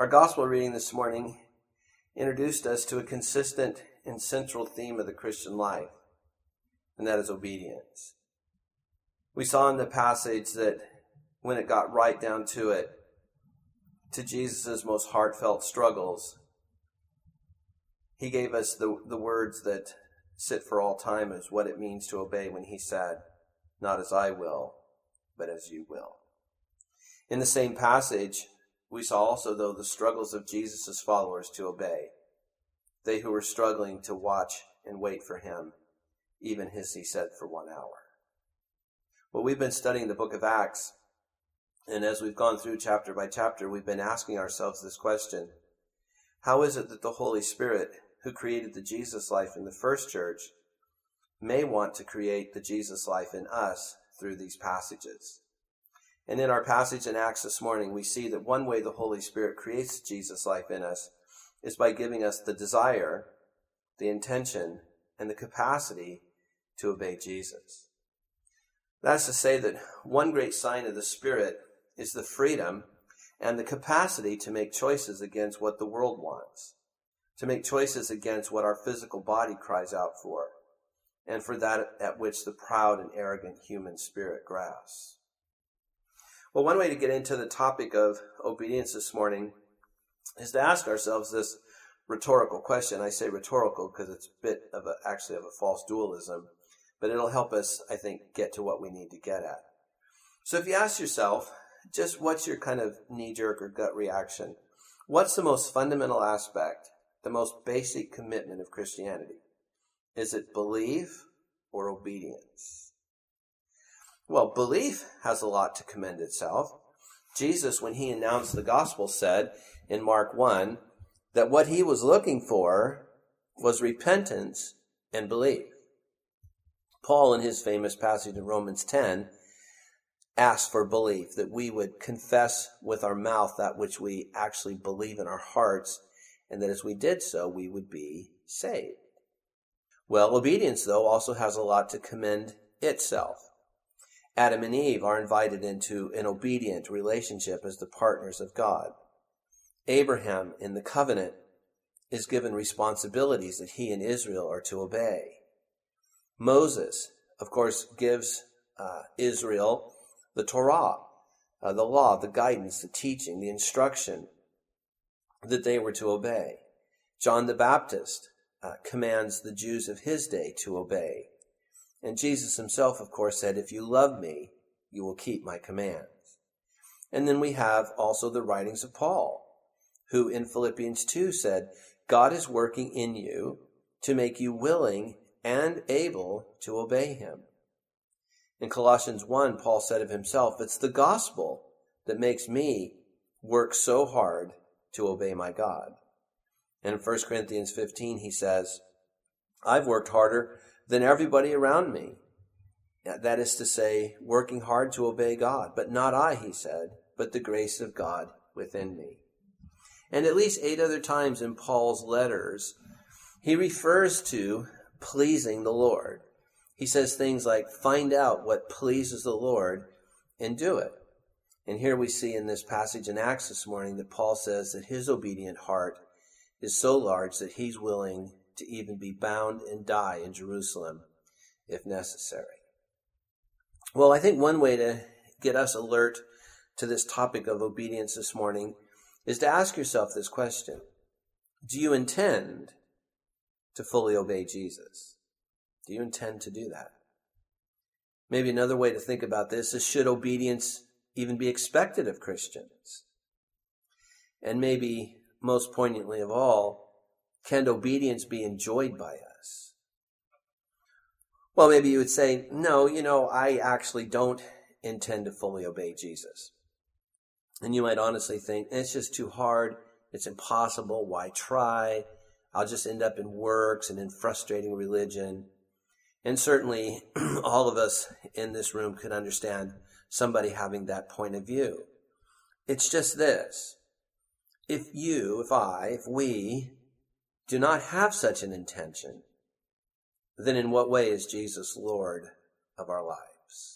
Our gospel reading this morning introduced us to a consistent and central theme of the Christian life, and that is obedience. We saw in the passage that when it got right down to it, to Jesus' most heartfelt struggles, he gave us the words that sit for all time as what it means to obey when he said, "Not as I will, but as you will." In the same passage, we saw also, though, the struggles of Jesus' followers to obey. They who were struggling to watch and wait for him, even as he said, for 1 hour. Well, we've been studying the book of Acts, and as we've gone through chapter by chapter, we've been asking ourselves this question: how is it that the Holy Spirit, who created the Jesus life in the first church, may want to create the Jesus life in us through these passages? And in our passage in Acts this morning, we see that one way the Holy Spirit creates Jesus life in us is by giving us the desire, the intention, and the capacity to obey Jesus. That's to say that one great sign of the Spirit is the freedom and the capacity to make choices against what the world wants, to make choices against what our physical body cries out for, and for that at which the proud and arrogant human spirit grasps. Well, one way to get into the topic of obedience this morning is to ask ourselves this rhetorical question. I say rhetorical because it's a bit of a false dualism, but it'll help us, I think, get to what we need to get at. So if you ask yourself, just what's your kind of knee-jerk or gut reaction? What's the most fundamental aspect, the most basic commitment of Christianity? Is it belief or obedience? Well, belief has a lot to commend itself. Jesus, when he announced the gospel, said in Mark 1 that what he was looking for was repentance and belief. Paul, in his famous passage in Romans 10, asked for belief, that we would confess with our mouth that which we actually believe in our hearts, and that as we did so, we would be saved. Well, obedience, though, also has a lot to commend itself. Adam and Eve are invited into an obedient relationship as the partners of God. Abraham, in the covenant, is given responsibilities that he and Israel are to obey. Moses, of course, gives Israel the Torah, the law, the guidance, the teaching, the instruction that they were to obey. John the Baptist commands the Jews of his day to obey. And Jesus himself, of course, said, "If you love me, you will keep my commands." And then we have also the writings of Paul, who in Philippians 2 said, "God is working in you to make you willing and able to obey him." In Colossians 1, Paul said of himself, "It's the gospel that makes me work so hard to obey my God." And in 1 Corinthians 15, he says, "I've worked harder than everybody around me." That is to say, working hard to obey God. But not I, he said, but the grace of God within me. And at least 8 other times in Paul's letters, he refers to pleasing the Lord. He says things like, find out what pleases the Lord and do it. And here we see in this passage in Acts this morning that Paul says that his obedient heart is so large that he's willing to even be bound and die in Jerusalem if necessary. Well, I think one way to get us alert to this topic of obedience this morning is to ask yourself this question: do you intend to fully obey Jesus? Do you intend to do that? Maybe another way to think about this is, should obedience even be expected of Christians? And maybe most poignantly of all, can obedience be enjoyed by us? Well, maybe you would say, no, I actually don't intend to fully obey Jesus. And you might honestly think, it's just too hard. It's impossible. Why try? I'll just end up in works and in frustrating religion. And certainly all of us in this room could understand somebody having that point of view. It's just this: if we do not have such an intention, then in what way is Jesus Lord of our lives?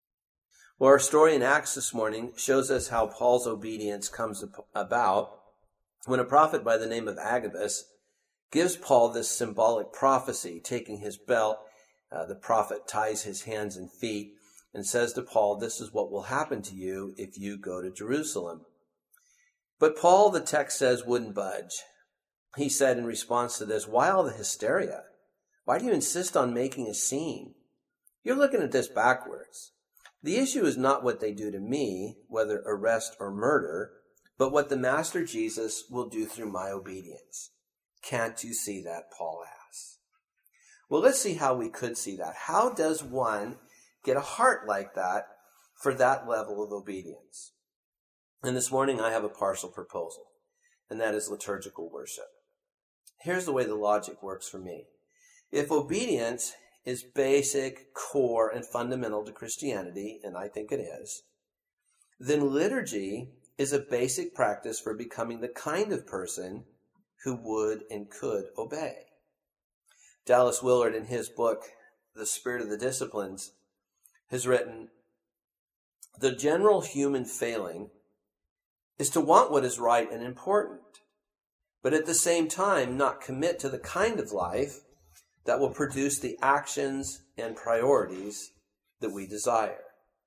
Well, our story in Acts this morning shows us how Paul's obedience comes about when a prophet by the name of Agabus gives Paul this symbolic prophecy, taking his belt, the prophet ties his hands and feet and says to Paul, this is what will happen to you if you go to Jerusalem. But Paul, the text says, wouldn't budge. He said in response to this, why all the hysteria? Why do you insist on making a scene? You're looking at this backwards. The issue is not what they do to me, whether arrest or murder, but what the Master Jesus will do through my obedience. Can't you see that, Paul asks. Well, let's see how we could see that. How does one get a heart like that for that level of obedience? And this morning I have a partial proposal, and that is liturgical worship. Here's the way the logic works for me. If obedience is basic, core, and fundamental to Christianity, and I think it is, then liturgy is a basic practice for becoming the kind of person who would and could obey. Dallas Willard, in his book, The Spirit of the Disciplines, has written, the general human failing is to want what is right and important, but at the same time not commit to the kind of life that will produce the actions and priorities that we desire.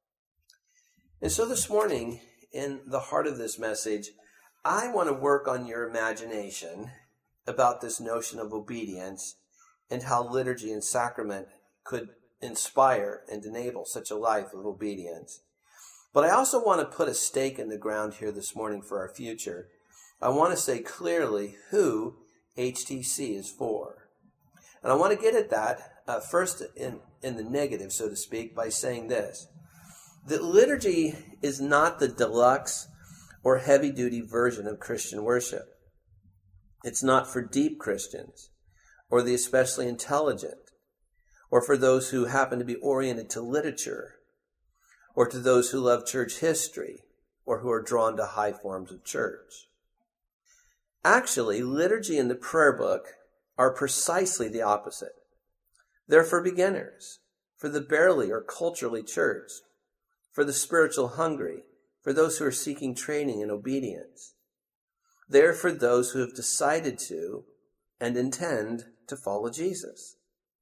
And so this morning, in the heart of this message, I want to work on your imagination about this notion of obedience and how liturgy and sacrament could inspire and enable such a life of obedience. But I also want to put a stake in the ground here this morning for our future. I want to say clearly who HTC is for. And I want to get at that first in the negative, so to speak, by saying this. That liturgy is not the deluxe or heavy-duty version of Christian worship. It's not for deep Christians or the especially intelligent or for those who happen to be oriented to literature or to those who love church history or who are drawn to high forms of church. Actually, liturgy and the prayer book are precisely the opposite. They're for beginners, for the barely or culturally churched, for the spiritual hungry, for those who are seeking training in obedience. They're for those who have decided to and intend to follow Jesus.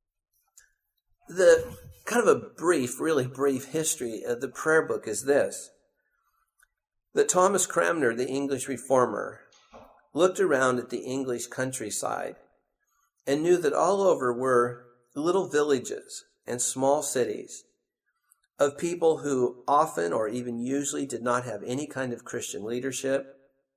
The kind of a brief, really brief history of the prayer book is this: that Thomas Cranmer, the English reformer, looked around at the English countryside and knew that all over were little villages and small cities of people who often or even usually did not have any kind of Christian leadership.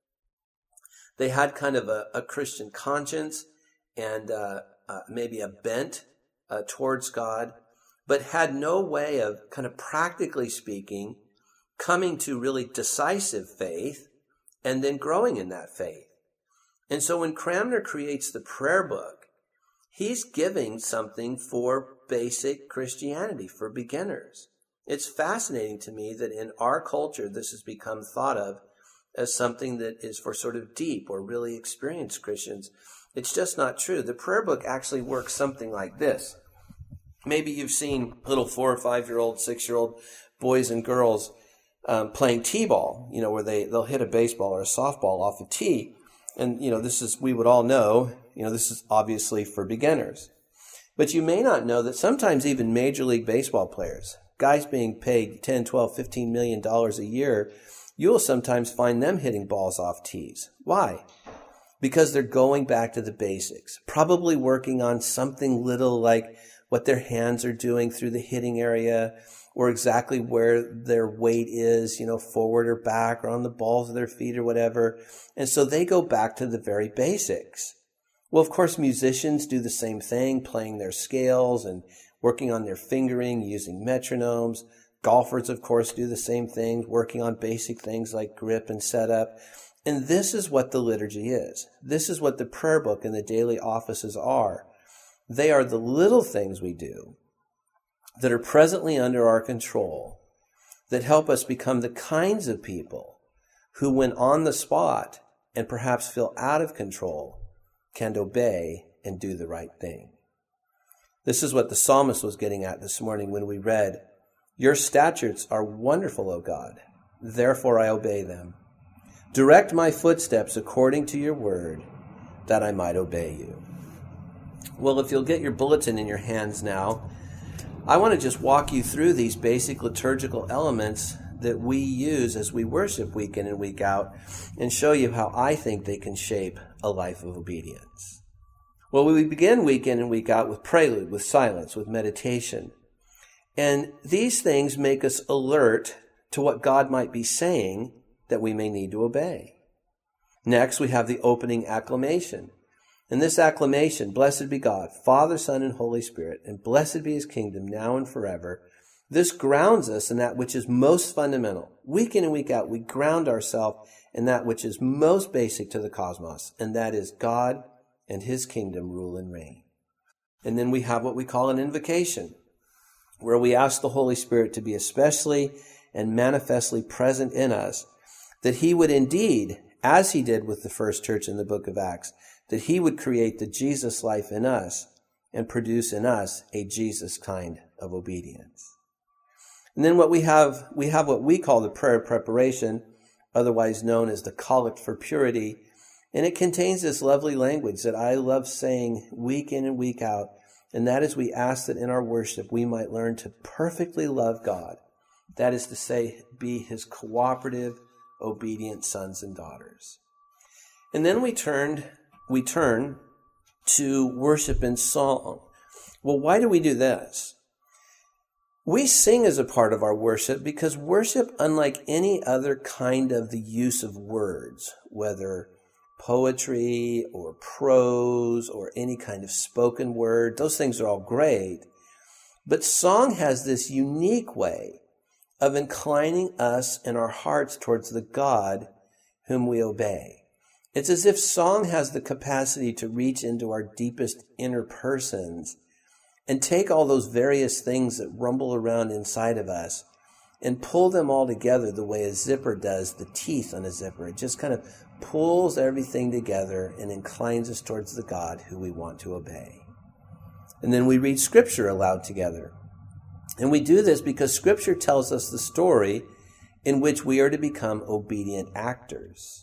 They had kind of a Christian conscience and maybe a bent towards God, but had no way of kind of practically speaking coming to really decisive faith and then growing in that faith. And so when Cranmer creates the prayer book, he's giving something for basic Christianity, for beginners. It's fascinating to me that in our culture, this has become thought of as something that is for sort of deep or really experienced Christians. It's just not true. The prayer book actually works something like this. Maybe you've seen little 4 or 5-year-old, 6-year-old boys and girls playing t-ball, where they'll hit a baseball or a softball off a tee. And, this is, we would all know, this is obviously for beginners. But you may not know that sometimes even Major League Baseball players, guys being paid $10, $12, $15 million a year, you will sometimes find them hitting balls off tees. Why? Because they're going back to the basics, probably working on something little like what their hands are doing through the hitting area or exactly where their weight is, forward or back or on the balls of their feet or whatever. And so they go back to the very basics. Well, of course, musicians do the same thing, playing their scales and working on their fingering, using metronomes. Golfers, of course, do the same thing, working on basic things like grip and setup. And this is what the liturgy is. This is what the prayer book and the daily offices are. They are the little things we do that are presently under our control that help us become the kinds of people who, when on the spot and perhaps feel out of control, can obey and do the right thing. This is what the psalmist was getting at this morning when we read, "Your statutes are wonderful, O God, therefore I obey them. Direct my footsteps according to your word, that I might obey you. Well, if you'll get your bulletin in your hands now, I want to just walk you through these basic liturgical elements that we use as we worship week in and week out, and show you how I think they can shape a life of obedience. Well, we begin week in and week out with prelude, with silence, with meditation. And these things make us alert to what God might be saying that we may need to obey. Next, we have the opening acclamation. And this acclamation, blessed be God, Father, Son, and Holy Spirit, and blessed be his kingdom now and forever. This grounds us in that which is most fundamental. Week in and week out, we ground ourselves in that which is most basic to the cosmos, and that is God and his kingdom rule and reign. And then we have what we call an invocation, where we ask the Holy Spirit to be especially and manifestly present in us, that he would indeed, as he did with the first church in the book of Acts, that he would create the Jesus life in us and produce in us a Jesus kind of obedience. And then we have what we call the prayer preparation, otherwise known as the Collect for Purity, and it contains this lovely language that I love saying week in and week out, and that is we ask that in our worship we might learn to perfectly love God. That is to say, be his cooperative, obedient sons and daughters. And then we turn to worship in song. Well, why do we do this? We sing as a part of our worship because worship, unlike any other kind of the use of words, whether poetry or prose or any kind of spoken word, those things are all great. But song has this unique way of inclining us and our hearts towards the God whom we obey. It's as if song has the capacity to reach into our deepest inner persons and take all those various things that rumble around inside of us and pull them all together the way a zipper does the teeth on a zipper. It just kind of pulls everything together and inclines us towards the God who we want to obey. And then we read Scripture aloud together. And we do this because Scripture tells us the story in which we are to become obedient actors.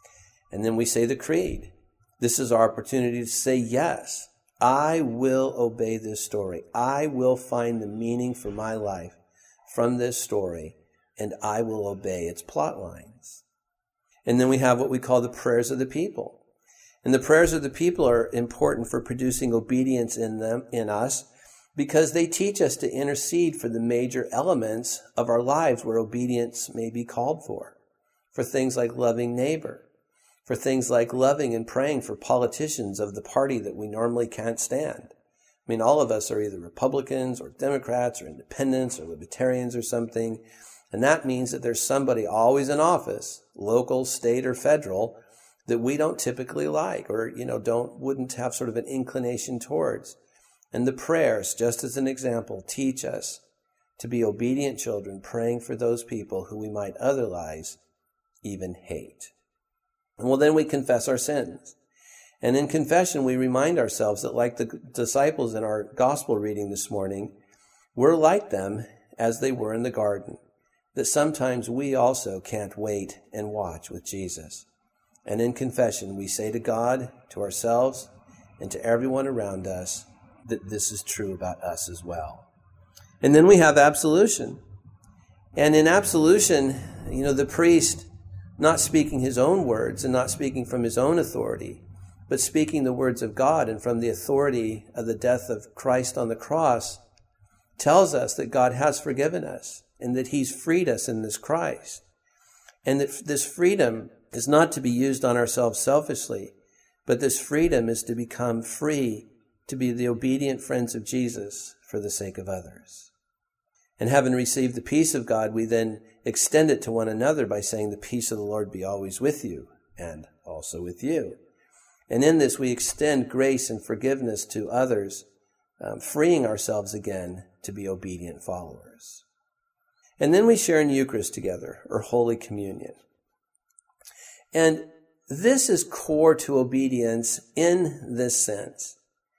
And then we say the creed. This is our opportunity to say, yes, I will obey this story. I will find the meaning for my life from this story, and I will obey its plot lines. And then we have what we call the prayers of the people. And the prayers of the people are important for producing obedience in us, because they teach us to intercede for the major elements of our lives where obedience may be called for things like loving neighbor, for things like loving and praying for politicians of the party that we normally can't stand. I mean, all of us are either Republicans or Democrats or independents or libertarians or something, and that means that there's somebody always in office, local, state, or federal, that we don't typically like or, wouldn't have sort of an inclination towards. And the prayers, just as an example, teach us to be obedient children, praying for those people who we might otherwise even hate. And well, then we confess our sins. And in confession, we remind ourselves that like the disciples in our gospel reading this morning, we're like them as they were in the garden, that sometimes we also can't wait and watch with Jesus. And in confession, we say to God, to ourselves, and to everyone around us, that this is true about us as well. And then we have absolution. And in absolution, the priest, not speaking his own words and not speaking from his own authority, but speaking the words of God and from the authority of the death of Christ on the cross, tells us that God has forgiven us and that he's freed us in this Christ. And that this freedom is not to be used on ourselves selfishly, but this freedom is to become free to be the obedient friends of Jesus for the sake of others. And having received the peace of God, we then extend it to one another by saying, the peace of the Lord be always with you and also with you. And in this, we extend grace and forgiveness to others, freeing ourselves again to be obedient followers. And then we share in Eucharist together, or Holy Communion. And this is core to obedience in this sense,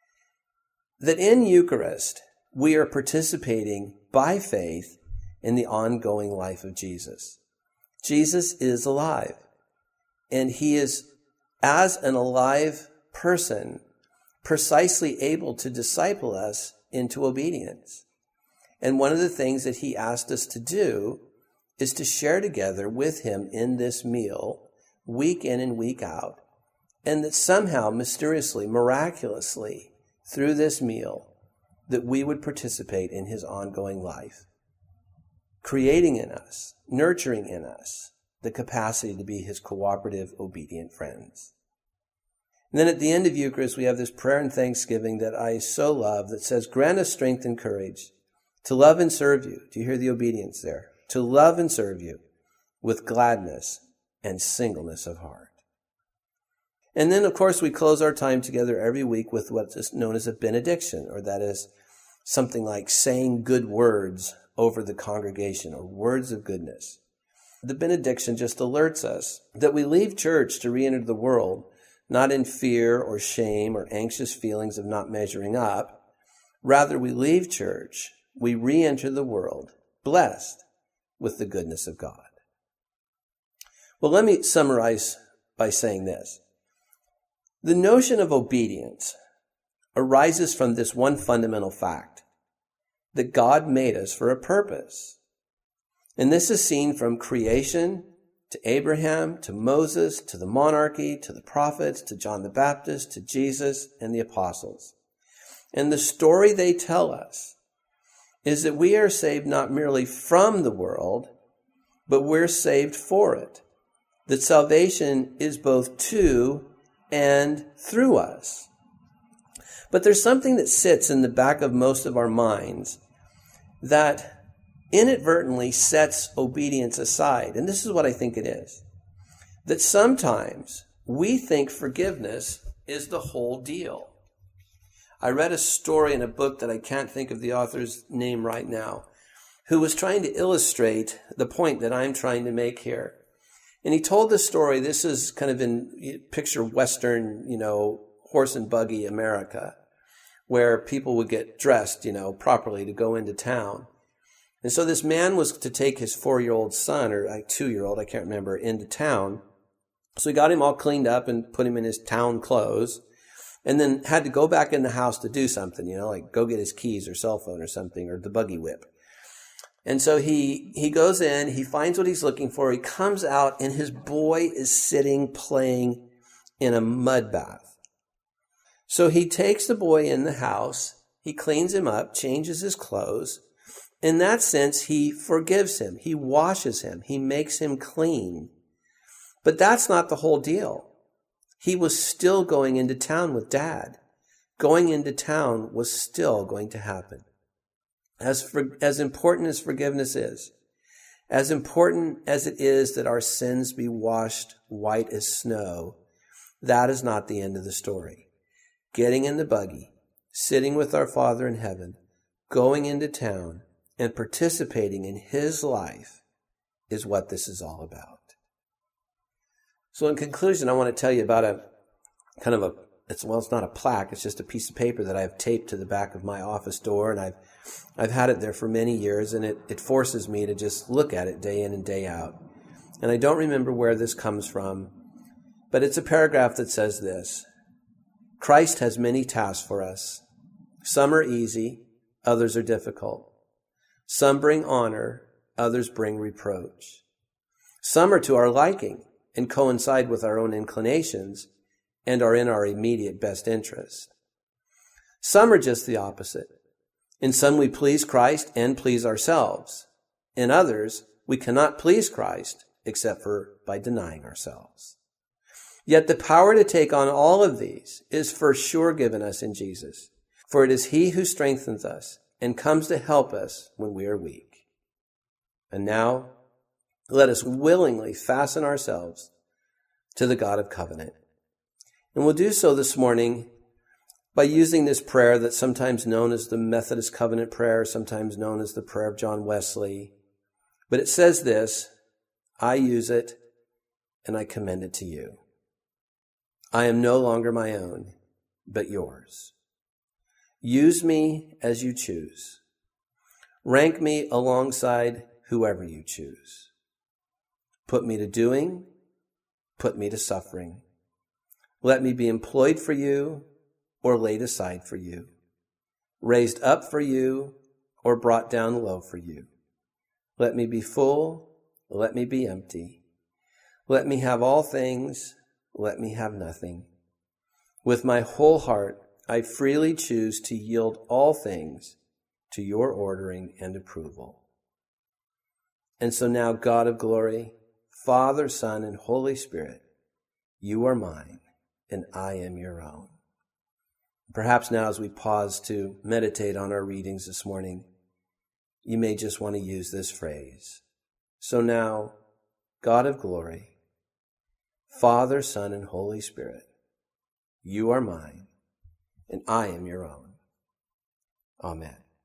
that in Eucharist, we are participating by faith in the ongoing life of Jesus. Jesus is alive. And he is, as an alive person, precisely able to disciple us into obedience. And one of the things that he asked us to do is to share together with him in this meal, week in and week out, and that somehow, mysteriously, miraculously, through this meal, that we would participate in his ongoing life, creating in us, nurturing in us, the capacity to be his cooperative, obedient friends. And then at the end of Eucharist, we have this prayer and thanksgiving that I so love that says, grant us strength and courage to love and serve you. Do you hear the obedience there? To love and serve you with gladness and singleness of heart. And then, of course, we close our time together every week with what is known as a benediction, or that is something like saying good words over the congregation, or words of goodness. The benediction just alerts us that we leave church to re-enter the world, not in fear or shame or anxious feelings of not measuring up. Rather, we leave church, we re-enter the world, blessed with the goodness of God. Well, let me summarize by saying this. The notion of obedience arises from this one fundamental fact, that God made us for a purpose. And this is seen from creation to Abraham, to Moses, to the monarchy, to the prophets, to John the Baptist, to Jesus and the apostles. And the story they tell us is that we are saved not merely from the world, but we're saved for it. That salvation is both to and through us. But there's something that sits in the back of most of our minds that inadvertently sets obedience aside. And this is what I think it is. That sometimes we think forgiveness is the whole deal. I read a story in a book that I can't think of the author's name right now, who was trying to illustrate the point that I'm trying to make here. And he told the story, this is kind of in picture Western, horse and buggy America, where people would get dressed, properly to go into town. And so this man was to take his 4-year-old son, or 2-year-old, I can't remember, into town. So he got him all cleaned up and put him in his town clothes, and then had to go back in the house to do something, like go get his keys or cell phone or something, or the buggy whip. And so he goes in, he finds what he's looking for, he comes out, and his boy is sitting playing in a mud bath. So he takes the boy in the house, he cleans him up, changes his clothes. In that sense, he forgives him, he washes him, he makes him clean. But that's not the whole deal. He was still going into town with Dad. Going into town was still going to happen. As important as forgiveness is, as important as it is that our sins be washed white as snow, that is not the end of the story. Getting in the buggy, sitting with our Father in heaven, going into town, and participating in his life is what this is all about. So in conclusion, I want to tell you about it's not a plaque, it's just a piece of paper that I've taped to the back of my office door, and I've had it there for many years, and it forces me to just look at it day in and day out. And I don't remember where this comes from, but it's a paragraph that says this: Christ has many tasks for us. Some are easy, others are difficult. Some bring honor, others bring reproach. Some are to our liking and coincide with our own inclinations and are in our immediate best interest. Some are just the opposite. In some we please Christ and please ourselves. In others, we cannot please Christ except for by denying ourselves. Yet the power to take on all of these is for sure given us in Jesus, for it is he who strengthens us and comes to help us when we are weak. And now, let us willingly fasten ourselves to the God of covenant. And we'll do so this morning by using this prayer that's sometimes known as the Methodist Covenant Prayer, sometimes known as the Prayer of John Wesley. But it says this: I use it and I commend it to you. I am no longer my own, but yours. Use me as you choose. Rank me alongside whoever you choose. Put me to doing, put me to suffering. Let me be employed for you or laid aside for you, raised up for you or brought down low for you. Let me be full, let me be empty. Let me have all things, let me have nothing. With my whole heart, I freely choose to yield all things to your ordering and approval. And so now, God of glory, Father, Son, and Holy Spirit, you are mine, and I am your own. Perhaps now, as we pause to meditate on our readings this morning, you may just want to use this phrase. So now, God of glory, Father, Son, and Holy Spirit, you are mine, and I am your own. Amen.